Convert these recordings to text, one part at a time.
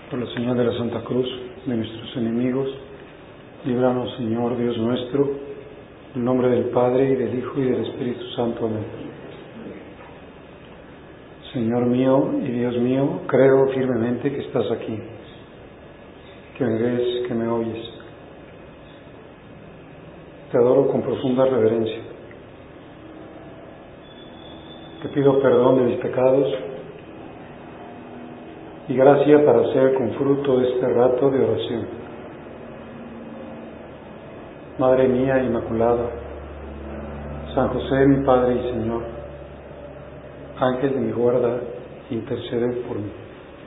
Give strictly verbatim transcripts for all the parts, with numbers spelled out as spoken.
Por la señal de la Santa Cruz de nuestros enemigos, líbranos, Señor Dios nuestro, en el nombre del Padre, y del Hijo, y del Espíritu Santo. Amén. Señor mío y Dios mío, creo firmemente que estás aquí, que me ves, que me oyes. Te adoro con profunda reverencia. Te pido perdón de mis pecados y gracia para hacer con fruto este rato de oración. Madre mía Inmaculada, San José, mi Padre y Señor, Ángel de mi guarda, intercede por mí.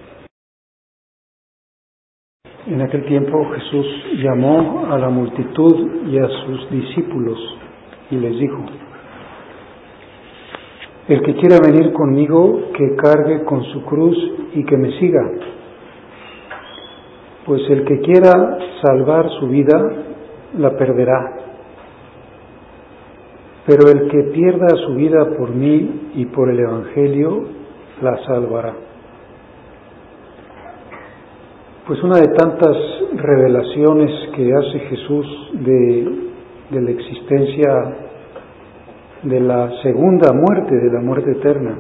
En aquel tiempo Jesús llamó a la multitud y a sus discípulos y les dijo: el que quiera venir conmigo, que cargue con su cruz y que me siga. Pues el que quiera salvar su vida, la perderá. Pero el que pierda su vida por mí y por el Evangelio, la salvará. Pues una de tantas revelaciones que hace Jesús de, de la existencia de la segunda muerte, de la muerte eterna.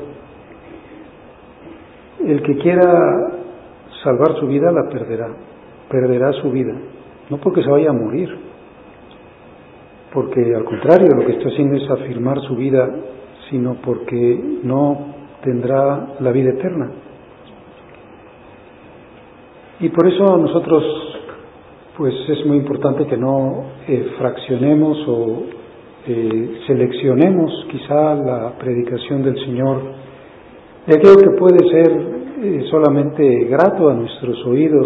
El que quiera salvar su vida la perderá, perderá su vida, no porque se vaya a morir, porque al contrario lo que está haciendo es afirmar su vida, sino porque no tendrá la vida eterna. Y por eso nosotros, pues es muy importante que no eh, fraccionemos o Eh, seleccionemos quizá la predicación del Señor de aquello que puede ser eh, solamente grato a nuestros oídos,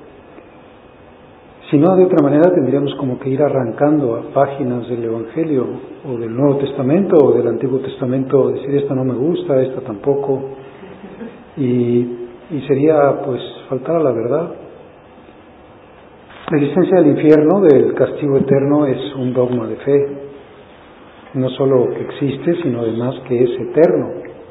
si no de otra manera tendríamos como que ir arrancando a páginas del Evangelio o del Nuevo Testamento o del Antiguo Testamento, decir esta no me gusta, esta tampoco, y, y sería pues faltar a la verdad. La existencia del infierno, del castigo eterno, es un dogma de fe. No solo que existe, sino además que es eterno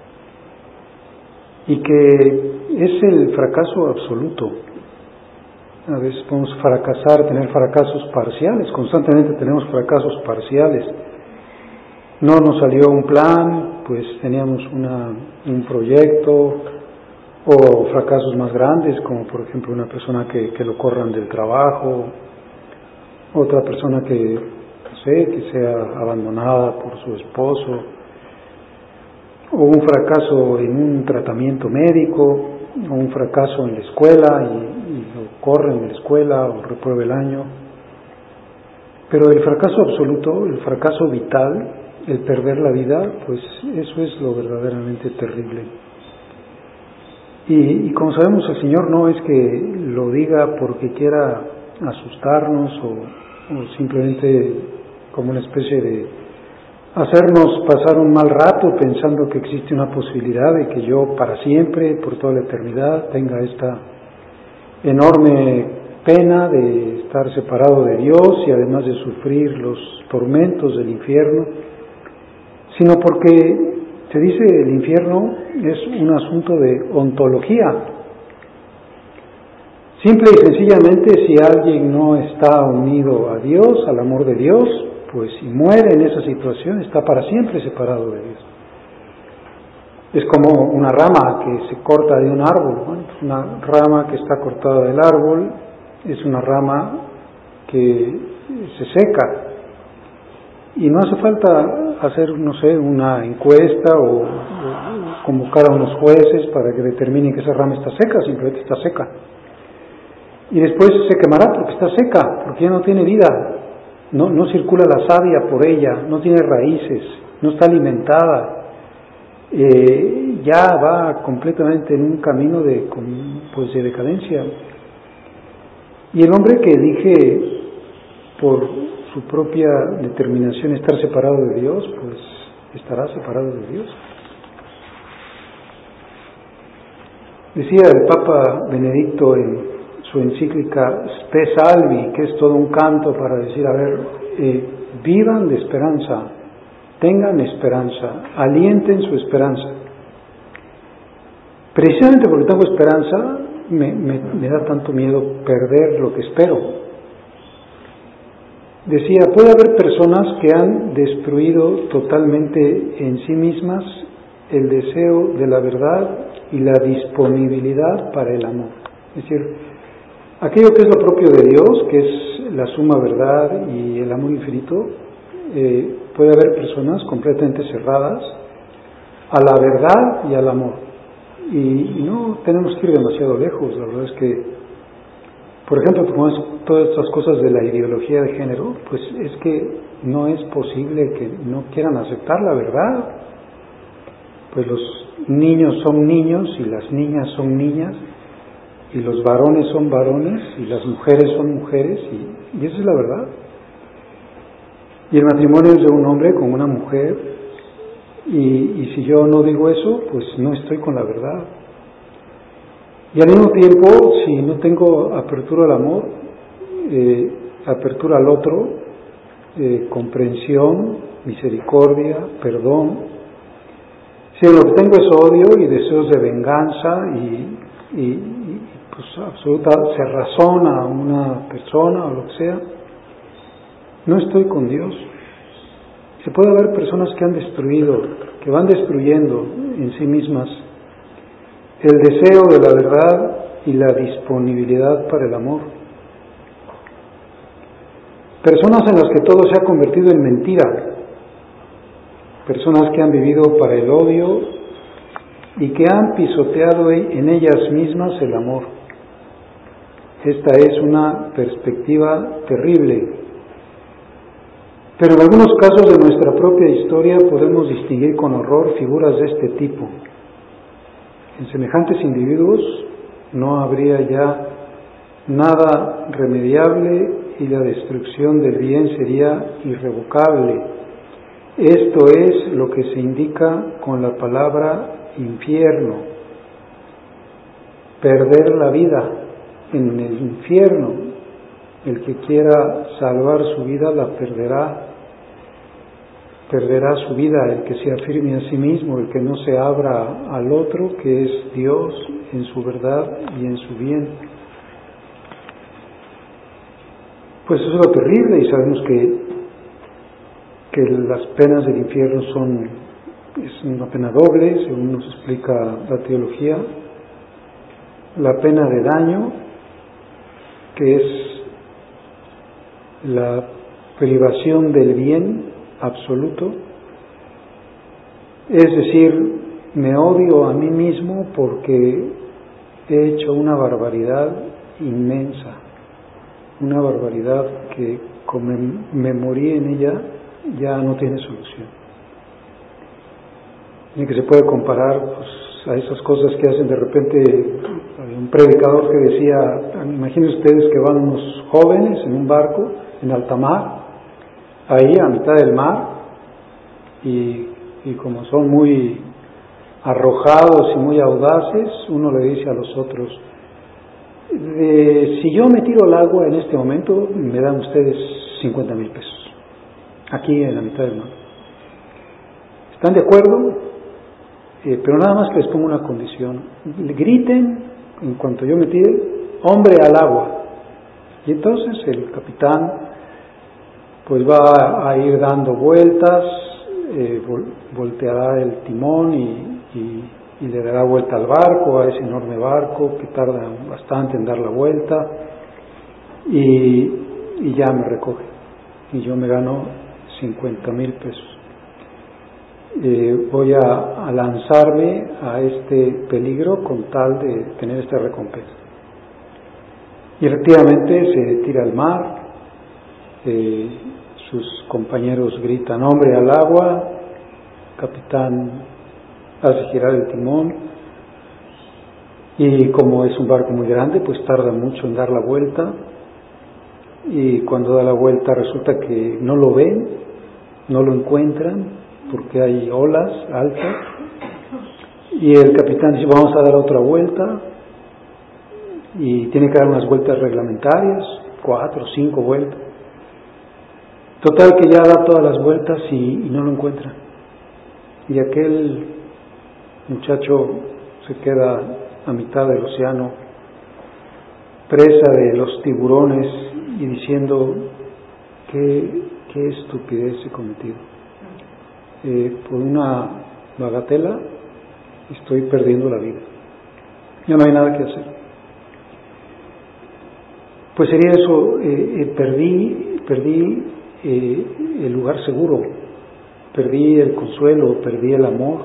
y que es el fracaso absoluto. A veces podemos fracasar, tener fracasos parciales, constantemente tenemos fracasos parciales. No nos salió un plan, pues teníamos una, un proyecto, o fracasos más grandes, como por ejemplo una persona que, que lo corran del trabajo, otra persona que sé, que sea abandonada por su esposo, o un fracaso en un tratamiento médico, o un fracaso en la escuela y, y lo corren en la escuela o reprueba el año. Pero el fracaso absoluto, el fracaso vital, el perder la vida, pues eso es lo verdaderamente terrible. Y, y como sabemos, el Señor no es que lo diga porque quiera asustarnos o, o simplemente como una especie de hacernos pasar un mal rato pensando que existe una posibilidad de que yo para siempre, por toda la eternidad, tenga esta enorme pena de estar separado de Dios y además de sufrir los tormentos del infierno, sino porque se dice el infierno es un asunto de ontología. Simple y sencillamente, si alguien no está unido a Dios, al amor de Dios, pues si muere en esa situación, está para siempre separado de Dios. Es como una rama que se corta de un árbol. Bueno, pues una rama que está cortada del árbol es una rama que se seca. Y no hace falta hacer, no sé, una encuesta o, o convocar a unos jueces para que determinen que esa rama está seca, simplemente está seca. Y después se quemará porque está seca, porque ya no tiene vida. No, no circula la savia por ella, no tiene raíces, no está alimentada, eh, ya va completamente en un camino de, pues de decadencia. Y el hombre que elige por su propia determinación estar separado de Dios, pues estará separado de Dios. Decía el Papa Benedicto en su encíclica Spe Salvi, que es todo un canto para decir, a ver, eh, vivan de esperanza, tengan esperanza, alienten su esperanza. Precisamente porque tengo esperanza, me, me, me da tanto miedo perder lo que espero? Decía, puede haber personas que han destruido totalmente en sí mismas el deseo de la verdad y la disponibilidad para el amor. Es decir, aquello que es lo propio de Dios, que es la suma verdad y el amor infinito, eh, puede haber personas completamente cerradas a la verdad y al amor. Y, y no tenemos que ir demasiado lejos. La verdad es que, por ejemplo, como es todas estas cosas de la ideología de género, pues es que no es posible que no quieran aceptar la verdad. Pues los niños son niños y las niñas son niñas y los varones son varones y las mujeres son mujeres y, y esa es la verdad. Y el matrimonio es de un hombre con una mujer y, y si yo no digo eso, pues no estoy con la verdad. Y al mismo tiempo, si no tengo apertura al amor, eh, apertura al otro, eh, comprensión, misericordia, perdón, si lo que tengo es odio y deseos de venganza y, y, y pues absoluta cerrazón a una persona o lo que sea, no estoy con Dios. Se puede haber personas que han destruido, que van destruyendo en sí mismas el deseo de la verdad y la disponibilidad para el amor. Personas en las que todo se ha convertido en mentira. Personas que han vivido para el odio y que han pisoteado en ellas mismas el amor. Esta es una perspectiva terrible. Pero en algunos casos de nuestra propia historia podemos distinguir con horror figuras de este tipo. En semejantes individuos no habría ya nada remediable y la destrucción del bien sería irrevocable. Esto es lo que se indica con la palabra infierno. Perder la vida en el infierno. El que quiera salvar su vida la perderá. Perderá su vida el que se afirme a sí mismo, el que no se abra al otro, que es Dios en su verdad y en su bien. Pues eso es lo terrible y sabemos que que las penas del infierno son es una pena doble, según nos explica la teología. La pena de daño, que es la privación del bien absoluto, es decir, me odio a mí mismo porque he hecho una barbaridad inmensa, una barbaridad que como me morí en ella ya no tiene solución. Y que se puede comparar pues, a esas cosas que hacen de repente. Había un predicador que decía, imaginen ustedes que van unos jóvenes en un barco en alta mar, ahí a mitad del mar, y, y como son muy arrojados y muy audaces, uno le dice a los otros, eh, si yo me tiro al agua en este momento, me dan ustedes cincuenta mil pesos. Aquí en la mitad del mar. ¿Están de acuerdo? Eh, pero nada más que les pongo una condición. Griten en cuanto yo me tire, hombre al agua. Y entonces el capitán pues va a ir dando vueltas, eh, vol- volteará el timón y, y, y le dará vuelta al barco, a ese enorme barco que tarda bastante en dar la vuelta, y, y ya me recoge. Y yo me gano cincuenta mil pesos. Eh, voy a, a lanzarme a este peligro con tal de tener esta recompensa. Y efectivamente se tira al mar, eh, sus compañeros gritan hombre al agua, capitán hace girar el timón y como es un barco muy grande pues tarda mucho en dar la vuelta y cuando da la vuelta resulta que no lo ven, no lo encuentran porque hay olas altas y el capitán dice vamos a dar otra vuelta y tiene que dar unas vueltas reglamentarias, cuatro o cinco vueltas. Total que ya da todas las vueltas y, y no lo encuentran. Y aquel muchacho se queda a mitad del océano presa de los tiburones y diciendo qué, qué estupidez he cometido. Eh, por una bagatela estoy perdiendo la vida. Ya no hay nada que hacer. Pues sería eso, eh, eh, perdí, perdí eh, el lugar seguro, perdí el consuelo, perdí el amor.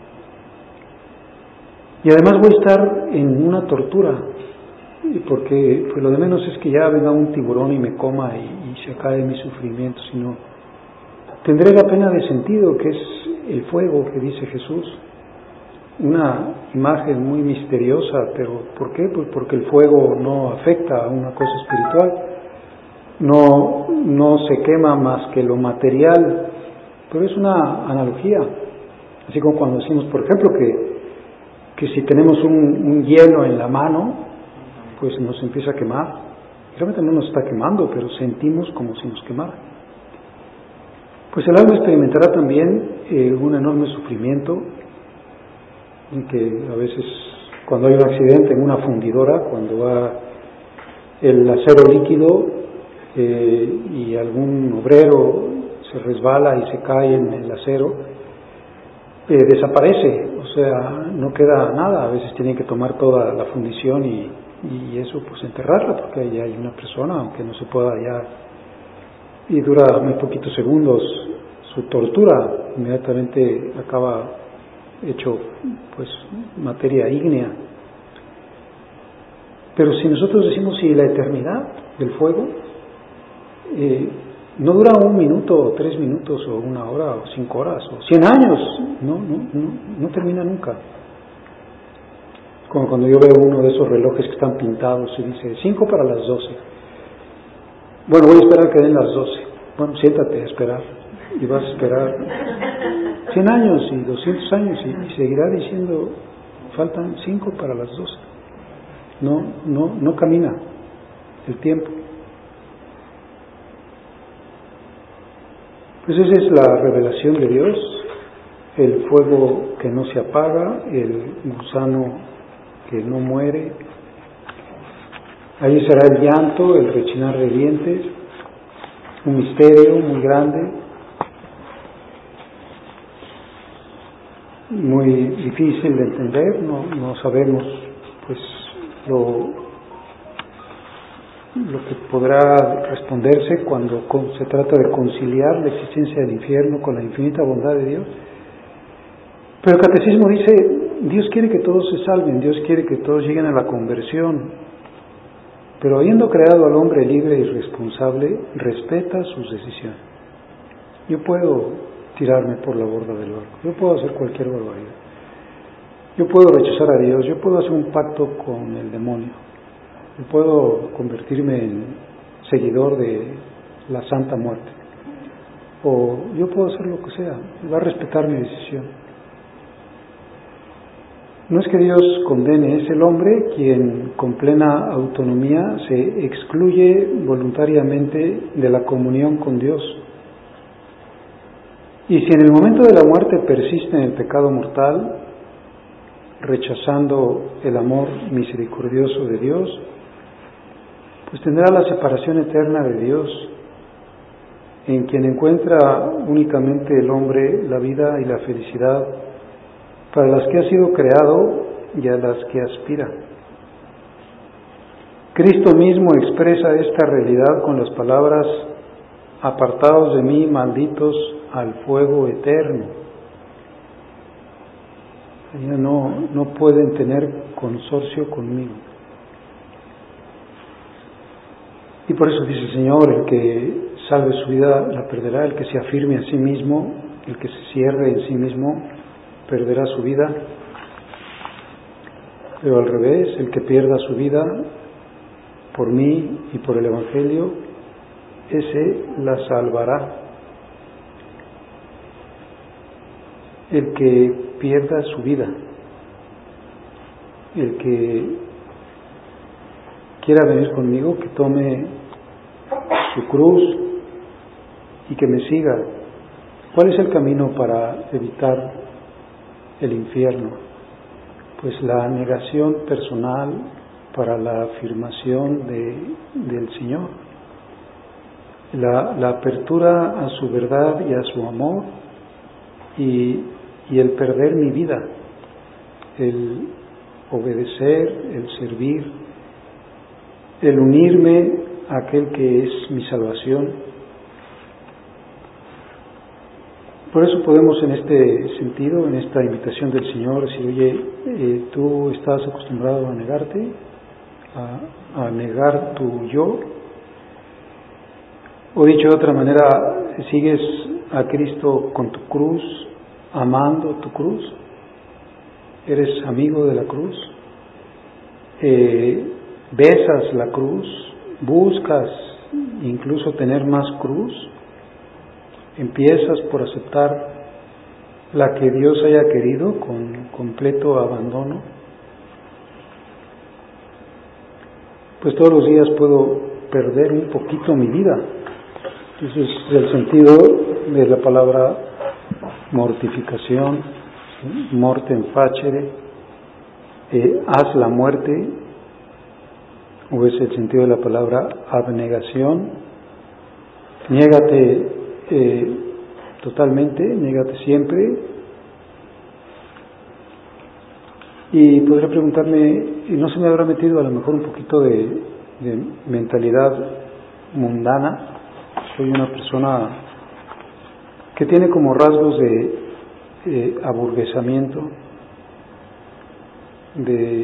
Y además voy a estar en una tortura, porque pues lo de menos es que ya venga un tiburón y me coma y, y se acabe mi sufrimiento, sino tendré la pena de sentido, que es el fuego que dice Jesús. Una imagen muy misteriosa, pero ¿por qué? Pues porque el fuego no afecta a una cosa espiritual, no, no se quema más que lo material, pero es una analogía, así como cuando decimos, por ejemplo, que, que si tenemos un, un hielo en la mano, pues nos empieza a quemar, realmente no nos está quemando, pero sentimos como si nos quemara. Pues el alma experimentará también eh, un enorme sufrimiento, en que a veces cuando hay un accidente en una fundidora, cuando va el acero líquido eh, y algún obrero se resbala y se cae en el acero, eh, desaparece, o sea, no queda nada. A veces tienen que tomar toda la fundición y, y eso pues enterrarla, porque ahí hay una persona, aunque no se pueda ya, y dura muy poquitos segundos su tortura, inmediatamente acaba hecho pues materia ígnea. Pero si nosotros decimos si la eternidad del fuego eh, no dura un minuto o tres minutos o una hora o cinco horas o cien años, no, no, no, no termina nunca. Como cuando yo veo uno de esos relojes que están pintados y dice cinco para las doce. Bueno, voy a esperar que den las doce. Bueno, siéntate a esperar y vas a esperar cien años y doscientos años y, y seguirá diciendo faltan cinco para las doce. No, no, no camina el tiempo. Pues esa es la revelación de Dios, el fuego que no se apaga, el gusano que no muere. Ahí será el llanto, el rechinar de dientes, un misterio muy grande, muy difícil de entender, no, no sabemos pues lo, lo que podrá responderse cuando se trata de conciliar la existencia del infierno con la infinita bondad de Dios. Pero el catecismo dice, Dios quiere que todos se salven, Dios quiere que todos lleguen a la conversión, pero habiendo creado al hombre libre y responsable, respeta sus decisiones. Yo puedo tirarme por la borda del barco, yo puedo hacer cualquier barbaridad, yo puedo rechazar a Dios, yo puedo hacer un pacto con el demonio, yo puedo convertirme en seguidor de la Santa Muerte, o yo puedo hacer lo que sea, va a respetar mi decisión. No es que Dios condene, es el hombre quien con plena autonomía se excluye voluntariamente de la comunión con Dios. Y si en el momento de la muerte persiste en el pecado mortal, rechazando el amor misericordioso de Dios, pues tendrá la separación eterna de Dios, en quien encuentra únicamente el hombre la vida y la felicidad para las que ha sido creado y a las que aspira. Cristo mismo expresa esta realidad con las palabras: apartados de mí, malditos, al fuego eterno. Ellos no, no pueden tener consorcio conmigo. Y por eso dice el Señor, el que salve su vida la perderá, el que se afirme a sí mismo, el que se cierre en sí mismo, perderá su vida. Pero al revés, el que pierda su vida por mí y por el Evangelio, ese la salvará. El que pierda su vida, el que quiera venir conmigo, que tome su cruz y que me siga. ¿Cuál es el camino para evitar el infierno? Pues la negación personal para la afirmación de, del Señor. La, la apertura a su verdad y a su amor y, y el perder mi vida, el obedecer, el servir, el unirme a aquel que es mi salvación. Por eso podemos en este sentido, en esta invitación del Señor, decir, oye, eh, tú estás acostumbrado a negarte, a, a negar tu yo, o dicho de otra manera, sigues a Cristo con tu cruz, amando tu cruz, eres amigo de la cruz, eh, besas la cruz, buscas incluso tener más cruz, empiezas por aceptar la que Dios haya querido con completo abandono. Pues todos los días puedo perder un poquito mi vida. Ese es el sentido de la palabra mortificación, ¿sí? Mortem facere, eh, haz la muerte, o es el sentido de la palabra abnegación, niégate eh, totalmente, niégate siempre. Y podría preguntarme, ¿y no se me habrá metido a lo mejor un poquito de, de mentalidad mundana? Soy una persona que tiene como rasgos de eh, aburguesamiento, de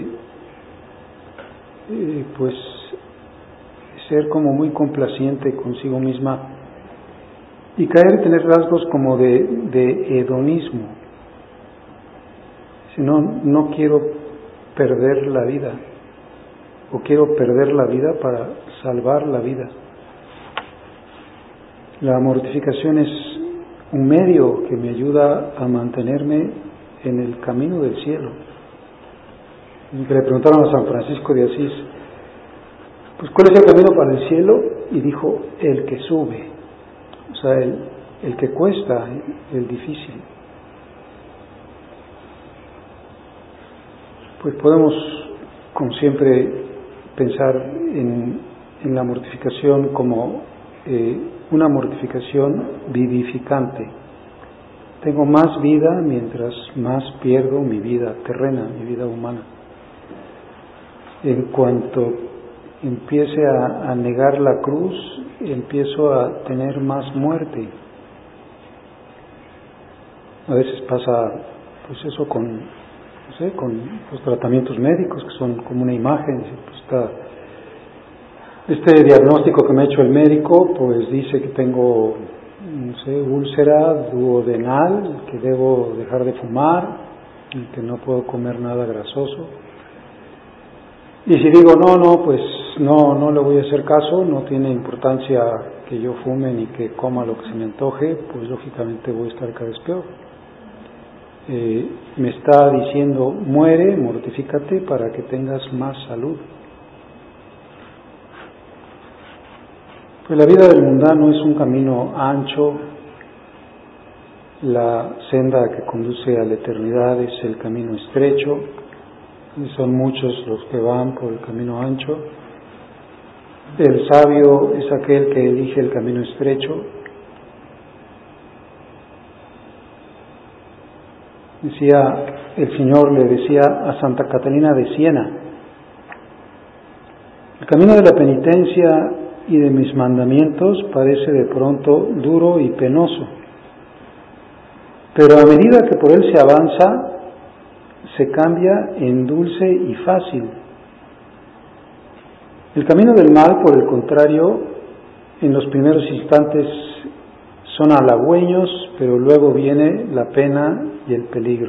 eh, pues ser como muy complaciente consigo misma y caer y tener rasgos como de, de hedonismo. Si no, no quiero perder la vida, o quiero perder la vida para salvar la vida. La mortificación es un medio que me ayuda a mantenerme en el camino del cielo. Y que le preguntaron a San Francisco de Asís, pues ¿cuál es el camino para el cielo? Y dijo, el que sube, o sea, el, el que cuesta, el difícil. Pues podemos, como siempre, pensar en, en la mortificación como eh, una mortificación vivificante. Tengo más vida mientras más pierdo mi vida terrena, mi vida humana. En cuanto empiece a, a negar la cruz, empiezo a tener más muerte. A veces pasa pues eso con, no sé, con los tratamientos médicos, que son como una imagen. Pues está, este diagnóstico que me ha hecho el médico, pues dice que tengo, no sé, úlcera duodenal, que debo dejar de fumar, y que no puedo comer nada grasoso. Y si digo, no, no, pues no, no le voy a hacer caso, no tiene importancia que yo fume ni que coma lo que se me antoje, pues lógicamente voy a estar cada vez peor. Eh, me está diciendo, muere, mortifícate para que tengas más salud. Pues la vida del mundano es un camino ancho, la senda que conduce a la eternidad es el camino estrecho, y son muchos los que van por el camino ancho. El sabio es aquel que elige el camino estrecho. Decía, el Señor le decía a Santa Catalina de Siena, el camino de la penitencia y de mis mandamientos parece de pronto duro y penoso, pero a medida que por él se avanza, se cambia en dulce y fácil. El camino del mal, por el contrario, en los primeros instantes son halagüeños, pero luego viene la pena y el peligro.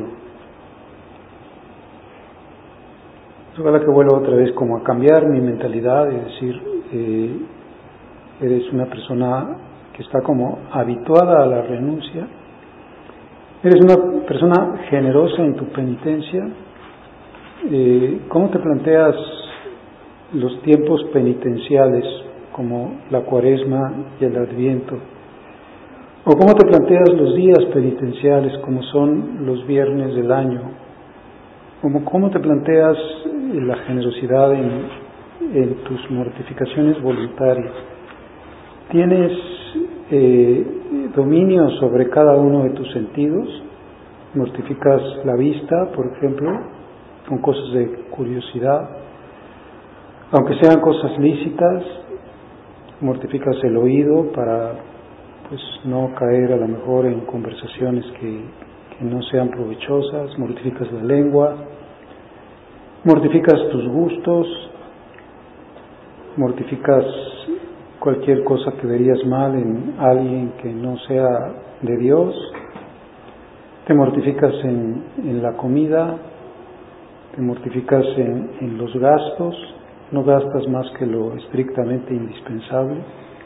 Ojalá que vuelva otra vez como a cambiar mi mentalidad y decir, eh, eres una persona que está como habituada a la renuncia, eres una persona generosa en tu penitencia. Eh, ¿Cómo te planteas los tiempos penitenciales como la Cuaresma y el Adviento? ¿O cómo te planteas los días penitenciales como son los viernes del año ¿Cómo, cómo te planteas la generosidad en, en tus mortificaciones voluntarias? ¿Tienes eh, dominio sobre cada uno de tus sentidos? ¿Mortificas la vista, por ejemplo, con cosas de curiosidad? Aunque sean cosas lícitas, mortificas el oído para pues no caer a lo mejor en conversaciones que, que no sean provechosas, mortificas la lengua, mortificas tus gustos, mortificas cualquier cosa que verías mal en alguien que no sea de Dios, te mortificas en, en la comida, te mortificas en, en los gastos, no gastas más que lo estrictamente indispensable,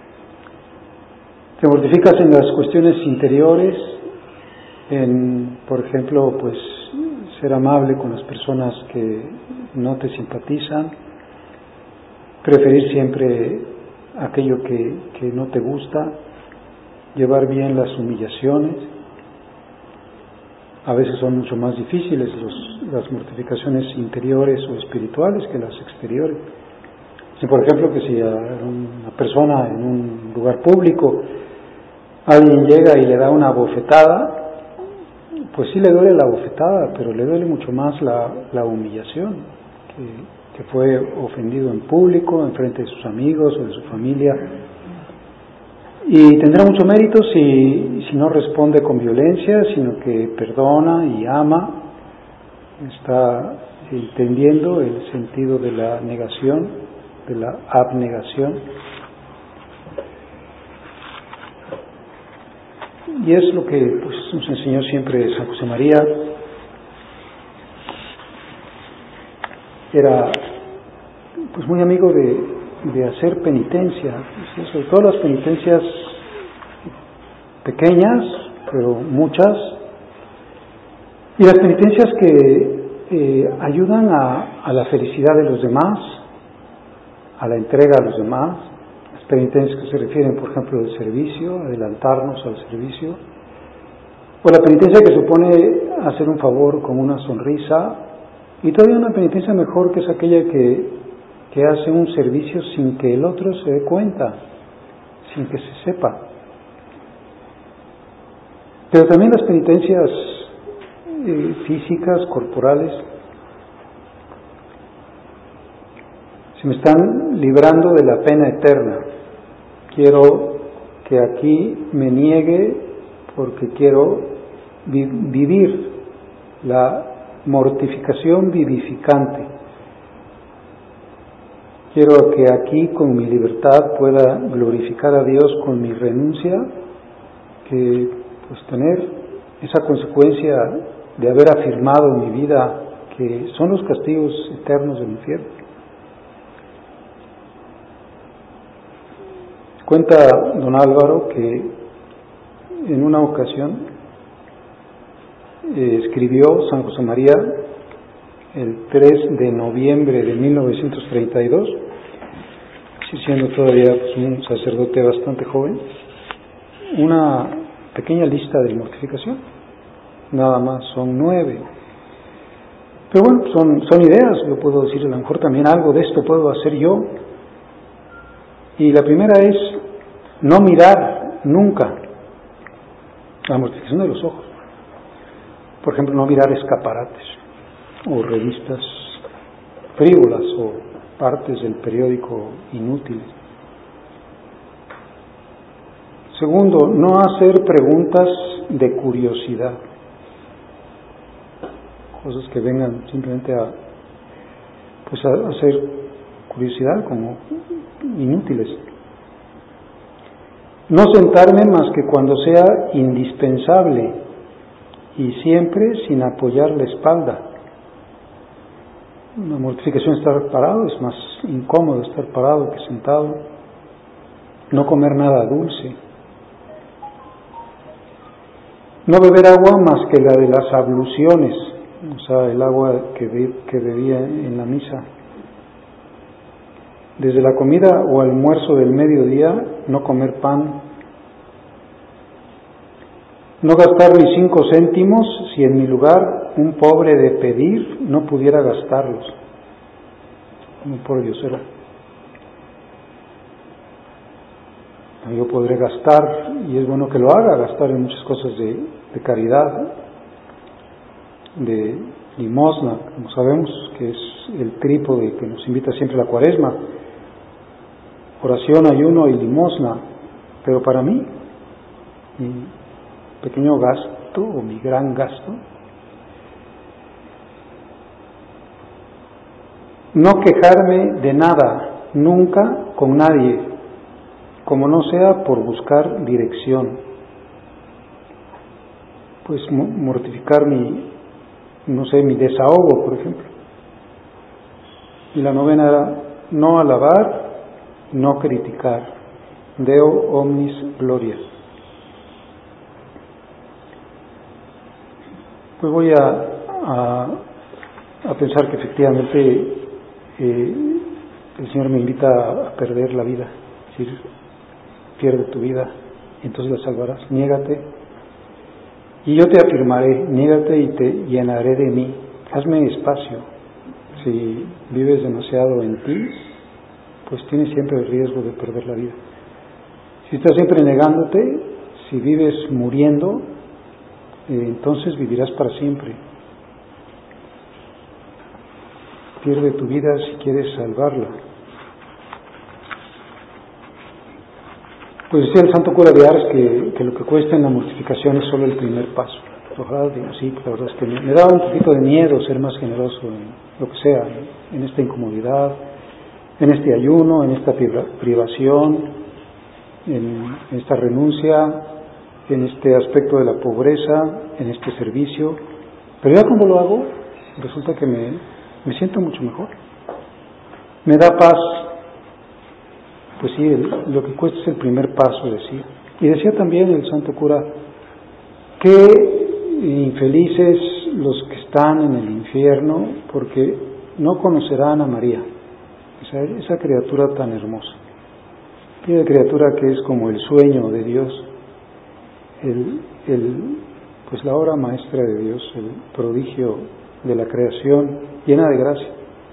te mortificas en las cuestiones interiores, en, por ejemplo, pues ser amable con las personas que no te simpatizan, preferir siempre aquello que, que no te gusta, llevar bien las humillaciones. A veces son mucho más difíciles los, las mortificaciones interiores o espirituales que las exteriores. Si por ejemplo que si a una persona en un lugar público alguien llega y le da una bofetada, pues sí le duele la bofetada, pero le duele mucho más la, la humillación, que, que fue ofendido en público, en frente de sus amigos o de su familia. Y tendrá mucho mérito si, si no responde con violencia, sino que perdona y ama, está entendiendo el sentido de la negación, de la abnegación. Y es lo que pues, nos enseñó siempre San José María. Era pues muy amigo de, de hacer penitencia, pues, sobre todo las penitencias pequeñas, pero muchas, y las penitencias que eh, ayudan a, a la felicidad de los demás, a la entrega a los demás. Las penitencias que se refieren, por ejemplo, al servicio, adelantarnos al servicio, o la penitencia que supone hacer un favor con una sonrisa, y todavía una penitencia mejor, que es aquella que, que hace un servicio sin que el otro se dé cuenta, sin que se sepa. Pero también las penitencias eh, físicas, corporales. Si me están librando de la pena eterna, quiero que aquí me niegue porque quiero vi- vivir la mortificación vivificante. Quiero que aquí con mi libertad pueda glorificar a Dios con mi renuncia, que pues tener esa consecuencia de haber afirmado en mi vida que son los castigos eternos del infierno. Cuenta don Álvaro que en una ocasión eh, escribió San José María el tres de noviembre de mil novecientos treinta y dos, siendo todavía pues, un sacerdote bastante joven, una pequeña lista de mortificación. Nada más son nueve. Pero bueno, son, son ideas. Yo puedo decir, a lo mejor también algo de esto puedo hacer yo. Y la primera es no mirar nunca, la mortificación de los ojos. Por ejemplo, no mirar escaparates o revistas frívolas o partes del periódico inútiles. Segundo, no hacer preguntas de curiosidad, cosas que vengan simplemente a, pues a hacer curiosidad, como inútiles. No sentarme más que cuando sea indispensable y siempre sin apoyar la espalda. Una mortificación estar parado, es más incómodo estar parado que sentado. No comer nada dulce. No beber agua más que la de las abluciones, o sea, el agua que, be, que bebía en la misa. Desde la comida o almuerzo del mediodía, no comer pan. No gastar mis cinco céntimos si en mi lugar un pobre de pedir no pudiera gastarlos. Un pobre diosero. Yo podré gastar, y es bueno que lo haga, gastar en muchas cosas de, de caridad, de limosna, como sabemos, que es el trípode que nos invita siempre a la Cuaresma. Oración, ayuno y limosna. Pero para mí, mi pequeño gasto o mi gran gasto, no quejarme de nada, nunca con nadie, como no sea por buscar dirección. Pues mortificar mi, no sé, mi desahogo, por ejemplo. Y la novena era no alabar, no criticar. Deo omnis gloria. Pues voy a, a, a pensar que efectivamente eh, el Señor me invita a perder la vida. Es decir, pierde tu vida, entonces la salvarás. Niégate y yo te afirmaré. Niégate y te llenaré de mí. Hazme espacio. Si vives demasiado en ti, pues tienes siempre el riesgo de perder la vida. Si estás siempre negándote, si vives muriendo, eh, entonces vivirás para siempre. Pierde tu vida si quieres salvarla. Pues decía el santo cura de Ars que, que lo que cuesta en la mortificación es solo el primer paso. Ojalá, digo, sí, la verdad es que me, me daba un poquito de miedo ser más generoso en lo que sea, en esta incomodidad, en este ayuno, en esta privación, en esta renuncia, en este aspecto de la pobreza, en este servicio. Pero ya como lo hago, resulta que me, me siento mucho mejor. Me da paz. Pues sí, el, lo que cuesta es el primer paso, decía. Y decía también el santo cura, qué infelices los que están en el infierno, porque no conocerán a María, esa, esa criatura tan hermosa. Aquella criatura que es como el sueño de Dios, el, el, pues la obra maestra de Dios, el prodigio de la creación, llena de gracia.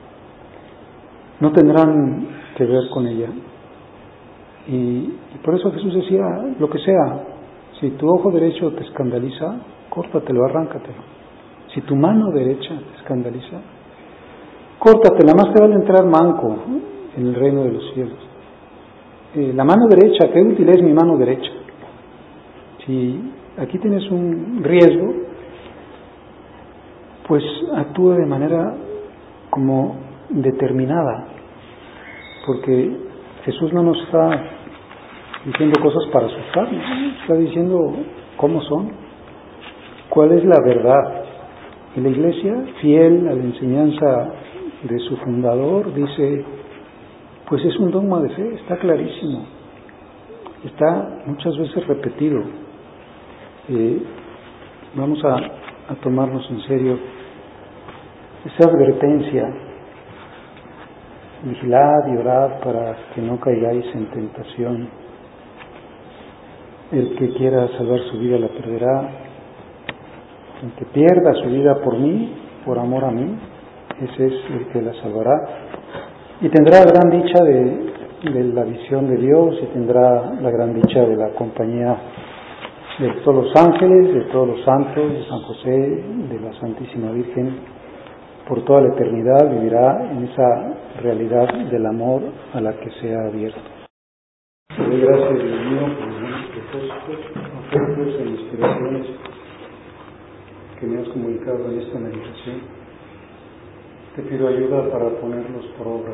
No tendrán que ver con ella. Y, y por eso Jesús decía, lo que sea, si tu ojo derecho te escandaliza, córtatelo, arráncatelo. Si tu mano derecha te escandaliza, córtatela, más te vale entrar manco en el reino de los cielos. Eh, la mano derecha, qué útil es mi mano derecha. Si aquí tienes un riesgo, pues actúa de manera como determinada, porque Jesús no nos está diciendo cosas para asustarnos, está diciendo cómo son, cuál es la verdad. Y la Iglesia, fiel a la enseñanza de su fundador, dice, pues es un dogma de fe, está clarísimo, está muchas veces repetido. Eh, vamos a, a tomarnos en serio esa advertencia: vigilad y orad para que no caigáis en tentación. El que quiera salvar su vida la perderá. El que pierda su vida por mí, por amor a mí, ese es el que la salvará. Y tendrá gran dicha de, de la visión de Dios, y tendrá la gran dicha de la compañía de todos los ángeles, de todos los santos, de San José, de la Santísima Virgen. Por toda la eternidad vivirá en esa realidad del amor a la que se ha abierto. Te doy gracias, Dios mío, por los buenos propósitos, afectos e inspiraciones que me has comunicado en esta meditación. Te pido ayuda para ponerlos por obra.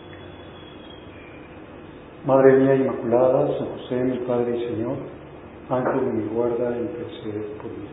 Madre mía Inmaculada, San José, mi Padre y Señor, ángel de mi guarda, intercede por mí.